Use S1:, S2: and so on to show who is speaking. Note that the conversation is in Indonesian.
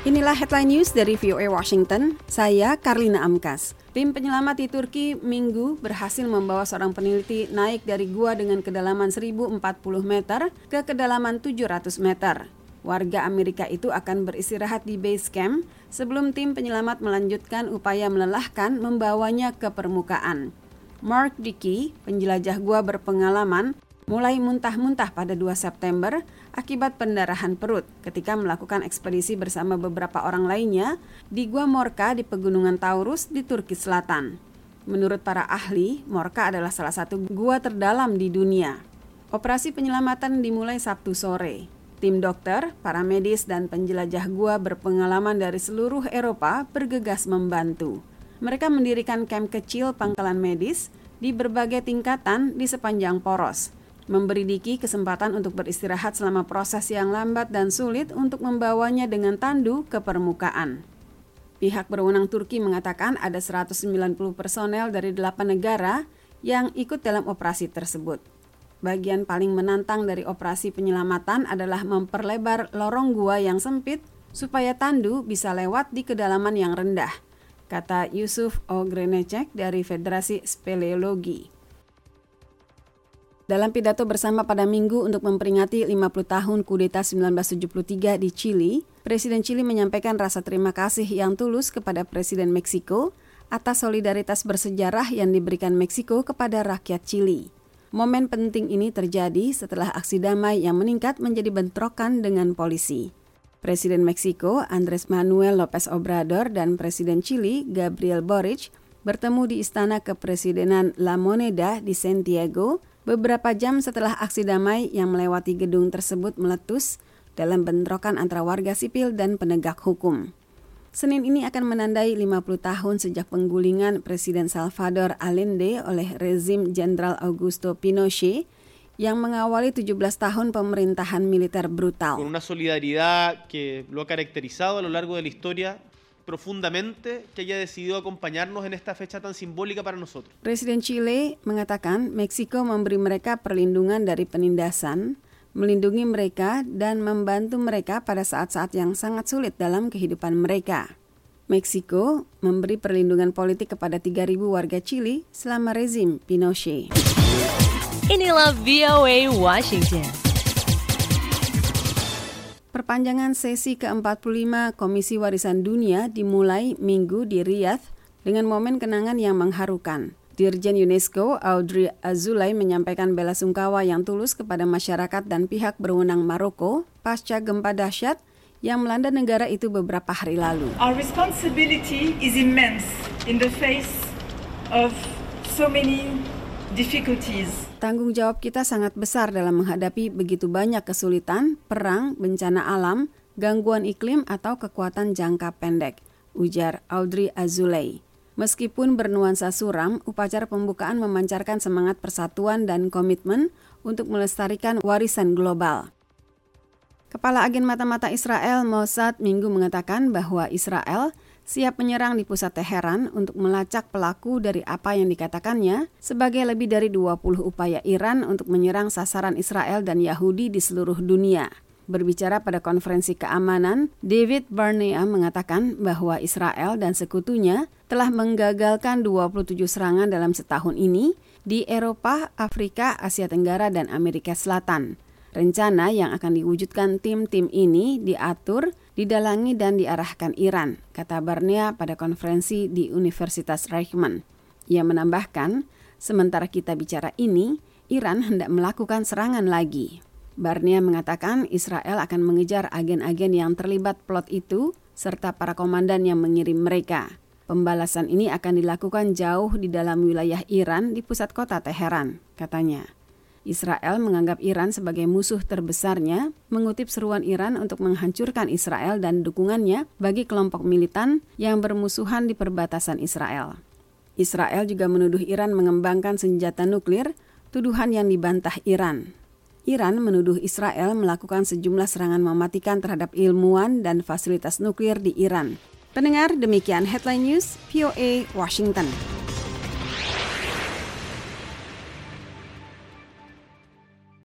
S1: Inilah headline news dari VOA Washington, saya Karlina Amkas. Tim penyelamat di Turki Minggu berhasil membawa seorang peneliti naik dari gua dengan kedalaman 1040 meter ke kedalaman 700 meter. Warga Amerika itu akan beristirahat di base camp sebelum tim penyelamat melanjutkan upaya melelahkan membawanya ke permukaan. Mark Dickey, penjelajah gua berpengalaman, mulai muntah-muntah pada 2 September akibat pendarahan perut ketika melakukan ekspedisi bersama beberapa orang lainnya di Gua Morka di Pegunungan Taurus di Turki Selatan. Menurut para ahli, Morka adalah salah satu gua terdalam di dunia. Operasi penyelamatan dimulai Sabtu sore. Tim dokter, para medis, dan penjelajah gua berpengalaman dari seluruh Eropa bergegas membantu. Mereka mendirikan kamp kecil pangkalan medis di berbagai tingkatan di sepanjang poros, memberi Dickey kesempatan untuk beristirahat selama proses yang lambat dan sulit untuk membawanya dengan tandu ke permukaan. Pihak berwenang Turki mengatakan ada 190 personel dari 8 negara yang ikut dalam operasi tersebut. Bagian paling menantang dari operasi penyelamatan adalah memperlebar lorong gua yang sempit supaya tandu bisa lewat di kedalaman yang rendah, kata Yusuf Ogrenecek dari Federasi Speleologi. Dalam pidato bersama pada Minggu untuk memperingati 50 tahun kudeta 1973 di Chili, Presiden Chili menyampaikan rasa terima kasih yang tulus kepada Presiden Meksiko atas solidaritas bersejarah yang diberikan Meksiko kepada rakyat Chili. Momen penting ini terjadi setelah aksi damai yang meningkat menjadi bentrokan dengan polisi. Presiden Meksiko Andrés Manuel López Obrador dan Presiden Chili Gabriel Boric bertemu di Istana Kepresidenan La Moneda di Santiago beberapa jam setelah aksi damai yang melewati gedung tersebut meletus dalam bentrokan antara warga sipil dan penegak hukum. Senin ini akan menandai 50 tahun sejak penggulingan Presiden Salvador Allende oleh rezim Jenderal Augusto Pinochet yang mengawali 17 tahun pemerintahan militer brutal.
S2: Con una solidaridad que lo ha caracterizado a lo largo de la historia profundamente, que haya decidido acompañarnos en esta fecha tan simbólica para nosotros.
S1: Presiden Chile mengatakan Meksiko memberi mereka perlindungan dari penindasan, melindungi mereka dan membantu mereka pada saat-saat yang sangat sulit dalam kehidupan mereka. Meksiko memberi perlindungan politik kepada 3.000 warga Chili selama rezim Pinochet.
S3: Inilah VOA Washington.
S1: Perpanjangan sesi ke-45 Komisi Warisan Dunia dimulai Minggu di Riyadh dengan momen kenangan yang mengharukan. Dirjen UNESCO Audrey Azoulay menyampaikan bela sungkawa yang tulus kepada masyarakat dan pihak berwenang Maroko pasca gempa dahsyat yang melanda negara itu beberapa hari lalu.
S4: Our responsibility is immense in the face of so many difficulties.
S1: Tanggung jawab kita sangat besar dalam menghadapi begitu banyak kesulitan, perang, bencana alam, gangguan iklim atau kekuatan jangka pendek, ujar Audrey Azoulay. Meskipun bernuansa suram, upacara pembukaan memancarkan semangat persatuan dan komitmen untuk melestarikan warisan global. Kepala agen mata-mata Israel Mossad Minggu mengatakan bahwa Israel siap menyerang di pusat Teheran untuk melacak pelaku dari apa yang dikatakannya sebagai lebih dari 20 upaya Iran untuk menyerang sasaran Israel dan Yahudi di seluruh dunia. Berbicara pada konferensi keamanan, David Barnea mengatakan bahwa Israel dan sekutunya telah menggagalkan 27 serangan dalam setahun ini di Eropa, Afrika, Asia Tenggara, dan Amerika Selatan. Rencana yang akan diwujudkan tim-tim ini diatur, didalangi, dan diarahkan Iran, kata Barnea pada konferensi di Universitas Reichman. Ia menambahkan, sementara kita bicara ini, Iran hendak melakukan serangan lagi. Barnea mengatakan Israel akan mengejar agen-agen yang terlibat plot itu serta para komandan yang mengirim mereka. Pembalasan ini akan dilakukan jauh di dalam wilayah Iran di pusat kota Teheran, katanya. Israel menganggap Iran sebagai musuh terbesarnya, mengutip seruan Iran untuk menghancurkan Israel dan dukungannya bagi kelompok militan yang bermusuhan di perbatasan Israel. Israel juga menuduh Iran mengembangkan senjata nuklir, tuduhan yang dibantah Iran. Iran menuduh Israel melakukan sejumlah serangan mematikan terhadap ilmuwan dan fasilitas nuklir di Iran. Pendengar, demikian Headline News, VOA Washington.